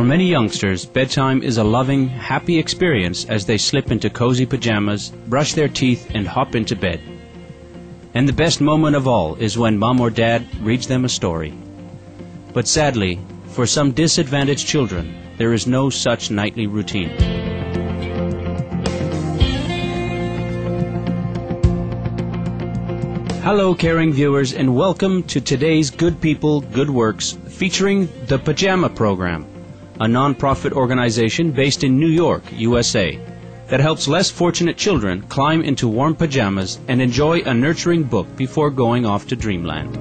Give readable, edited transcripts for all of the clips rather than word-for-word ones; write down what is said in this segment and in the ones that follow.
For many youngsters, bedtime is a loving, happy experience as they slip into cozy pajamas, brush their teeth, and hop into bed. And the best moment of all is when mom or dad reads them a story. But sadly, for some disadvantaged children, there is no such nightly routine. Hello, caring viewers, and welcome to today's Good People, Good Works, featuring the Pajama Program, a non-profit organization based in New York, USA, that helps less fortunate children climb into warm pajamas and enjoy a nurturing book before going off to dreamland.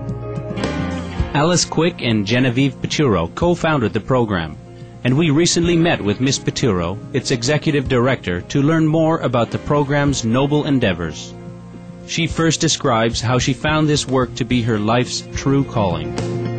Alice Quick and Genevieve Peturo co-founded the program, and we recently met with Miss Peturo, its executive director, to learn more about the program's noble endeavors. She first describes how she found this work to be her life's true calling.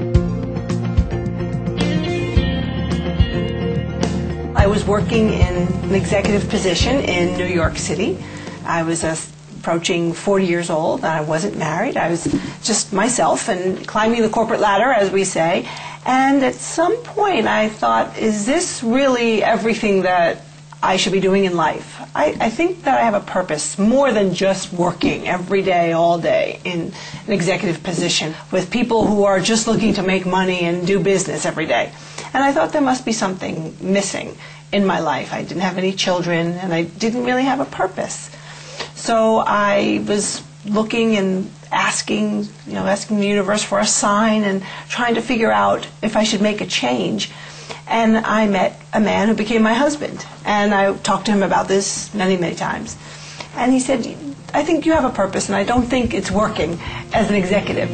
I was working in an executive position in New York City. I was approaching 40 years old, and I wasn't married. I was just myself and climbing the corporate ladder, as we say. And at some point I thought, is this really everything that I should be doing in life? I think that I have a purpose more than just working every day, all day in an executive position with people who are just looking to make money and do business every day. And I thought there must be something missing in my life. I didn't have any children, and I didn't really have a purpose. So I was looking and asking the universe for a sign and trying to figure out if I should make a change. And I met a man who became my husband, and I talked to him about this many, many times. And he said, I think you have a purpose, and I don't think it's working as an executive.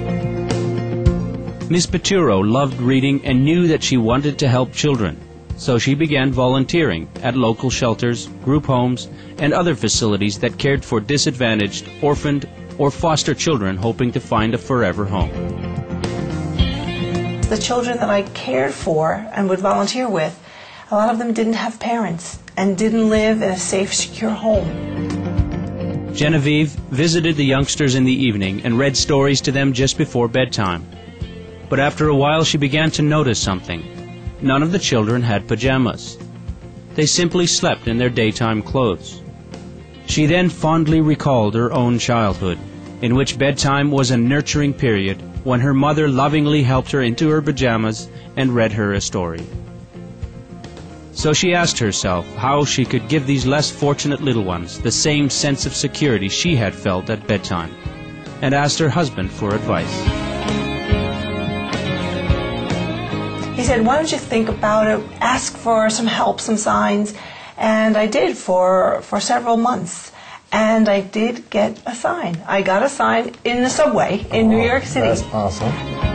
Ms. Peturo loved reading and knew that she wanted to help children, so she began volunteering at local shelters, group homes, and other facilities that cared for disadvantaged, orphaned, or foster children hoping to find a forever home. The children that I cared for and would volunteer with, a lot of them didn't have parents and didn't live in a safe, secure home. Genevieve visited the youngsters in the evening and read stories to them just before bedtime. But after a while she began to notice something. None of the children had pajamas. They simply slept in their daytime clothes. She then fondly recalled her own childhood, in which bedtime was a nurturing period when her mother lovingly helped her into her pajamas and read her a story. So she asked herself how she could give these less fortunate little ones the same sense of security she had felt at bedtime, and asked her husband for advice. He said, why don't you think about it, ask for some help, some signs. And I did for several months. And I did get a sign. I got a sign in the subway in New York City. That's awesome.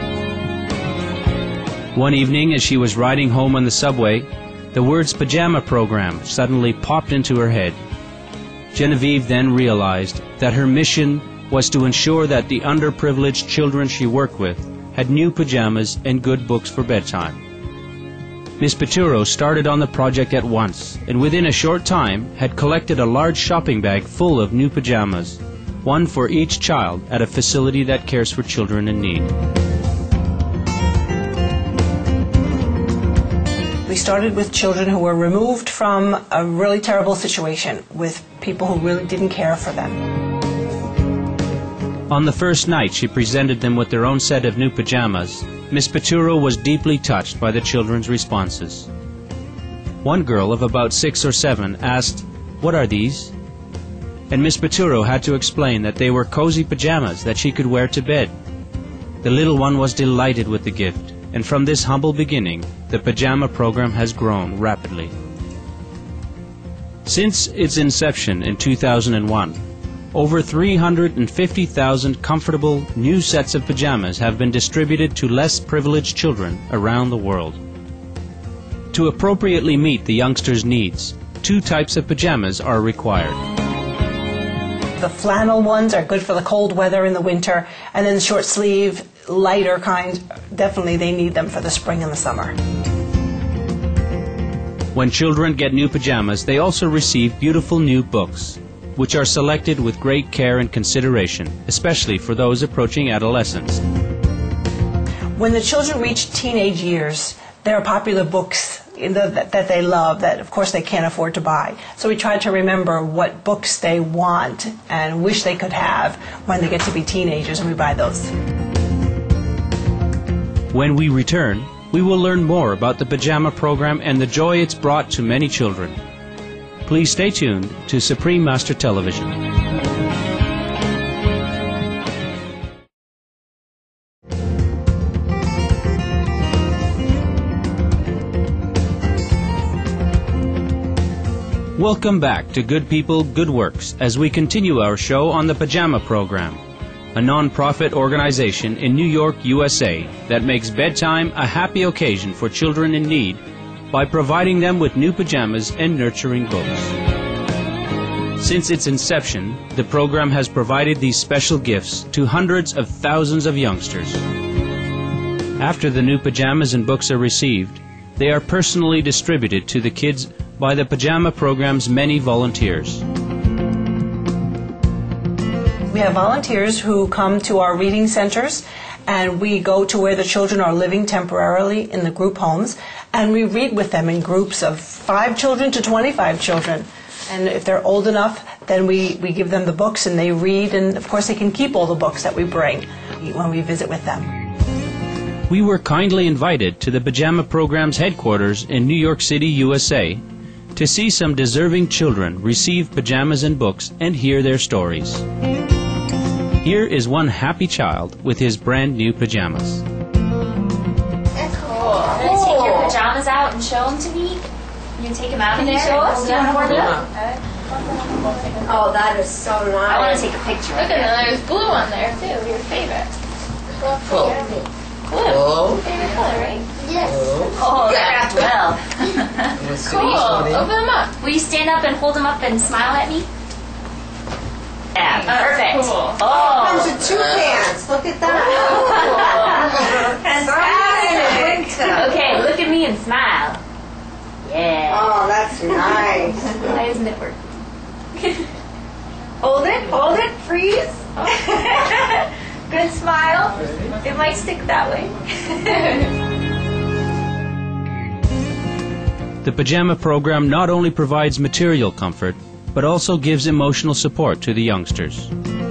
One evening as she was riding home on the subway, the words Pajama Program suddenly popped into her head. Genevieve then realized that her mission was to ensure that the underprivileged children she worked with had new pajamas and good books for bedtime. Ms. Peturo started on the project at once, and within a short time had collected a large shopping bag full of new pajamas, one for each child at a facility that cares for children in need. We started with children who were removed from a really terrible situation with people who really didn't care for them. On the first night she presented them with their own set of new pajamas, Ms. Peturo was deeply touched by the children's responses. One girl of about 6 or 7 asked, "What are these?" And Ms. Peturo had to explain that they were cozy pajamas that she could wear to bed. The little one was delighted with the gift, and from this humble beginning, the Pajama Program has grown rapidly. Since its inception in 2001, over 350,000 comfortable new sets of pajamas have been distributed to less privileged children around the world. To appropriately meet the youngsters' needs, 2 types of pajamas are required. The flannel ones are good for the cold weather in the winter, and then the short sleeve, lighter kind, definitely they need them for the spring and the summer. When children get new pajamas, they also receive beautiful new books, which are selected with great care and consideration, especially for those approaching adolescence. When the children reach teenage years, there are popular books that they love that, of course, they can't afford to buy. So we try to remember what books they want and wish they could have when they get to be teenagers, and we buy those. When we return, we will learn more about the pajama program and the joy it's brought to many children. Please stay tuned to Supreme Master Television. Welcome back to Good People, Good Works as we continue our show on the Pajama Program, a non-profit organization in New York, USA that makes bedtime a happy occasion for children in need by providing them with new pajamas and nurturing books. Since its inception, the program has provided these special gifts to hundreds of thousands of youngsters. After the new pajamas and books are received, they are personally distributed to the kids by the Pajama Program's many volunteers. We have volunteers who come to our reading centers, and we go to where the children are living temporarily in the group homes, and we read with them in groups of 5 children to 25 children. And if they're old enough, then we give them the books and they read, and of course they can keep all the books that we bring when we visit with them. We were kindly invited to the Pajama Program's headquarters in New York City, USA, to see some deserving children receive pajamas and books and hear their stories. Here is one happy child with his brand new pajamas. That's cool. I'm going to take your pajamas out and show them to me. You can take them out of there. Can you show us? Do you want to hold it up? Oh, that is so nice. I want to take a picture. Look at that. There's blue on there, too. Your favorite. Cool. Blue. Favorite color, right? Yes. Oh, they're wrapped well. Cool. Open them up. Will you stand up and hold them up and smile at me? Yeah, perfect. Cool. Oh. Comes with 2 pants. Look at that. Fantastic. Okay, look at me and smile. Yeah. Oh, that's nice. Why isn't it working? Hold it, freeze. Good smile. It might stick that way. The Pajama Program not only provides material comfort, but also gives emotional support to the youngsters.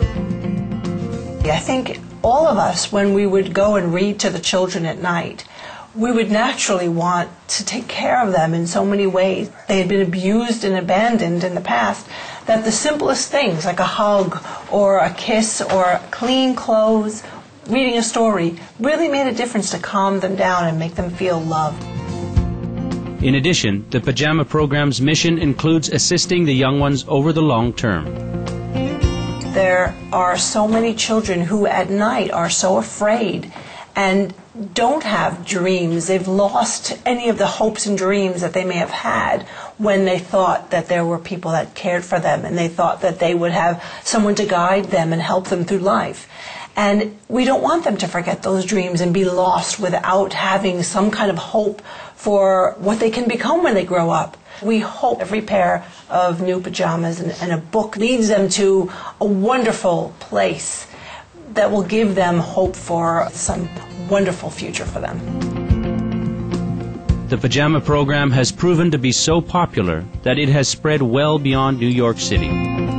I think all of us, when we would go and read to the children at night, we would naturally want to take care of them in so many ways. They had been abused and abandoned in the past that the simplest things, like a hug or a kiss or clean clothes, reading a story, really made a difference to calm them down and make them feel loved. In addition, the Pajama Program's mission includes assisting the young ones over the long term. There are so many children who at night are so afraid and don't have dreams. They've lost any of the hopes and dreams that they may have had when they thought that there were people that cared for them and they thought that they would have someone to guide them and help them through life. And we don't want them to forget those dreams and be lost without having some kind of hope for what they can become when they grow up. We hope every pair of new pajamas and a book leads them to a wonderful place that will give them hope for some wonderful future for them. The Pajama Program has proven to be so popular that it has spread well beyond New York City.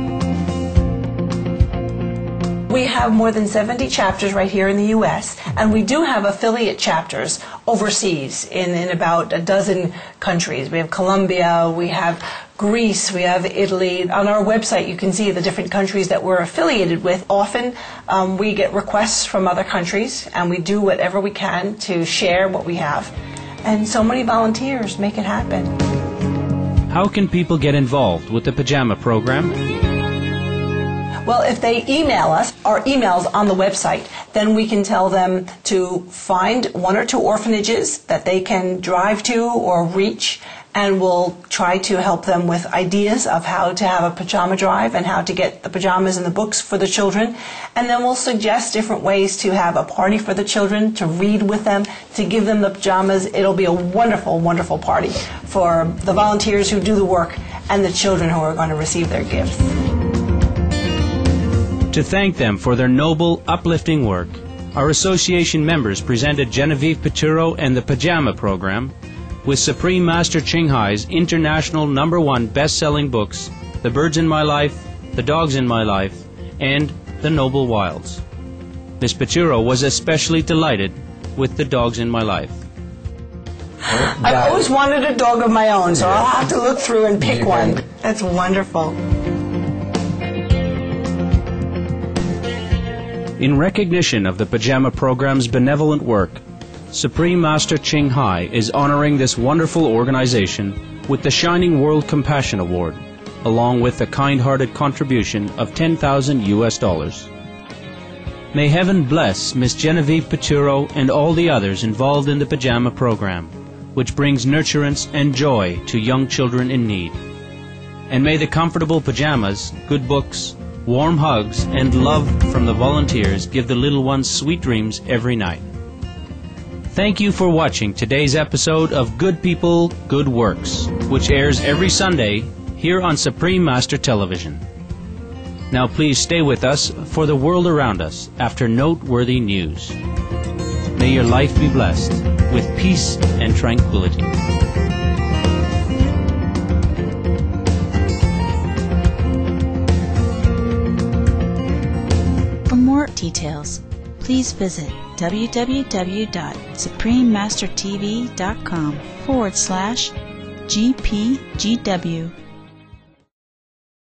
We have more than 70 chapters right here in the U.S., and we do have affiliate chapters overseas in about a dozen countries. We have Colombia, we have Greece, we have Italy. On our website, you can see the different countries that we're affiliated with. Often, we get requests from other countries, and we do whatever we can to share what we have. And so many volunteers make it happen. How can people get involved with the Pajama Program? Well, if they email us, our email's on the website, then we can tell them to find 1 or 2 orphanages that they can drive to or reach, and we'll try to help them with ideas of how to have a pajama drive and how to get the pajamas and the books for the children. And then we'll suggest different ways to have a party for the children, to read with them, to give them the pajamas. It'll be a wonderful, wonderful party for the volunteers who do the work and the children who are going to receive their gifts. To thank them for their noble, uplifting work, our association members presented Genevieve Pituro and the Pajama Program with Supreme Master Ching Hai's international #1 best-selling books, The Birds in My Life, The Dogs in My Life, and The Noble Wilds. Miss Pituro was especially delighted with The Dogs in My Life. I've always wanted a dog of my own, so I'll have to look through and pick one. That's wonderful. In recognition of the Pajama Program's benevolent work, Supreme Master Ching Hai is honoring this wonderful organization with the Shining World Compassion Award, along with a kind-hearted contribution of $10,000. May heaven bless Miss Genevieve Pituro and all the others involved in the Pajama Program, which brings nurturance and joy to young children in need. And may the comfortable pajamas, good books, warm hugs, and love from the volunteers give the little ones sweet dreams every night. Thank you for watching today's episode of Good People, Good Works, which airs every Sunday here on Supreme Master Television. Now please stay with us for the world around us after noteworthy news. May your life be blessed with peace and tranquility. For more details, please visit www.suprememastertv.com/GPGW